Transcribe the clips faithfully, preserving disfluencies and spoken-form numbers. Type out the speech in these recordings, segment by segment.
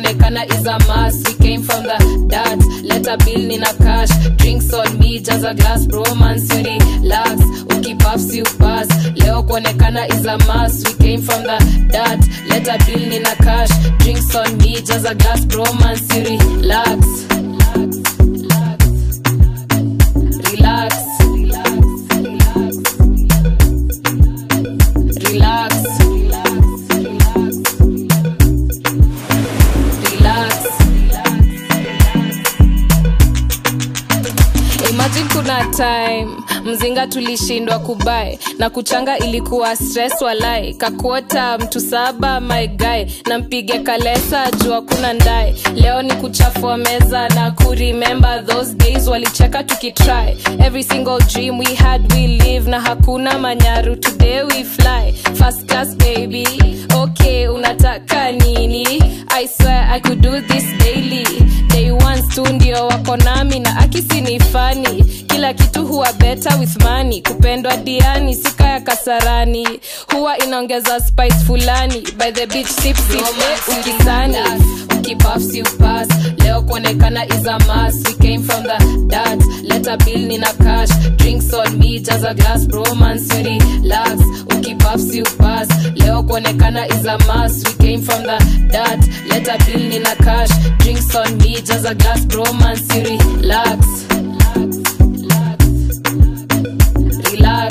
kuonekana is a must. We came from the dirt, let a bill nina cash. Drinks on me, just a glass, bromance, you relax. Ukipuffs you pass, leo kuonekana is a must. We came from the dirt, let a bill nina cash. Drinks on me, just a glass, bromance, you relax. Relax. Relax. Imagine kuna time mzinga tulishindwa kubai na kuchanga ilikuwa stress walai kakuota mtu saba my guy na mpige kalesa jua kuna ndai leo ni kuchafua meza na kuremember those days walicheka tukitry every single dream we had we live na hakuna manyaru today we fly first class baby okay unataka nini I swear I could do this daily day one tu ndio wako nami na akisi ni funny kila kitu huwa better with money kupendwa diani sika ya kasarani huwa inaongeza spice fulani by the beach sip sip ukisani ukipuffs you pass leo kuonekana is a must we came from the dirt let a bill nina cash drinks on me just a glass bromance you relax ukipuffs you pass leo kuonekana is a must we came from the dirt let a bill nina cash drinks on me just a glass bromance you relax. Relax.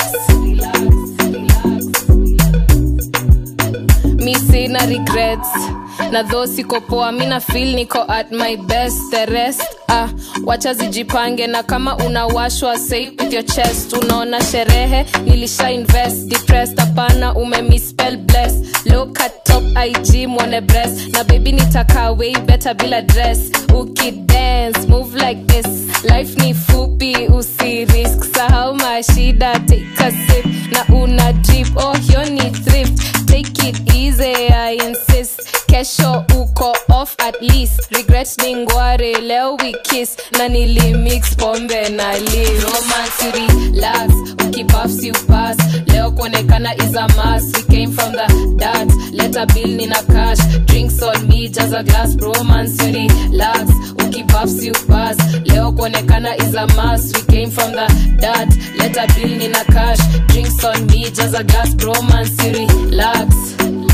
Me say na regrets na though siko poa mina feel niko at my best the rest ah wacha zijipange na kama unawashwa say with your chest unaona sherehe nilisha invest depressed hapana ume misspell bless look at top I G mwone breast na baby nitaka way better bila dress uki dance move like this life ni fupi usi risk sahau mashida take a sip na una drip oh hiyo ni thrift take it easy I insist kesho uko off at least regrets ningware leo we kiss na nili mix pombe na live romance you relax ukipuffs you pass leo kuonekana is a must we came from the dirt let a bill nina cash drinks on me just a glass bromance you relax ukipuffs you pass leo kuonekana is a must we came from the dirt let a bill nina cash drinks on me just a glass bromance you relax.